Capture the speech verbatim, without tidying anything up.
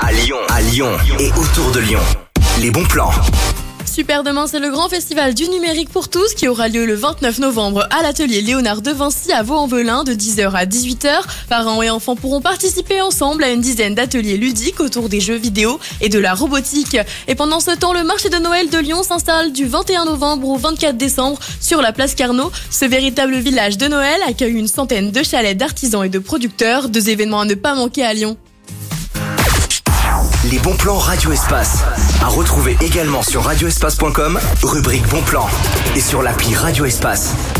à Lyon, à Lyon et autour de Lyon. Les bons plans. Super, demain c'est le grand festival du numérique pour tous qui aura lieu le vingt-neuf novembre à l'atelier Léonard de Vinci à Vaux-en-Velin de dix heures à dix-huit heures. Parents et enfants pourront participer ensemble à une dizaine d'ateliers ludiques autour des jeux vidéo et de la robotique. Et pendant ce temps, le marché de Noël de Lyon s'installe du vingt et un novembre au vingt-quatre décembre sur la place Carnot. Ce véritable village de Noël accueille une centaine de chalets d'artisans et de producteurs, deux événements à ne pas manquer à Lyon. Les bons plans Radio Espace. À retrouver également sur radio espace point com, rubrique bons plans et sur l'appli Radio Espace.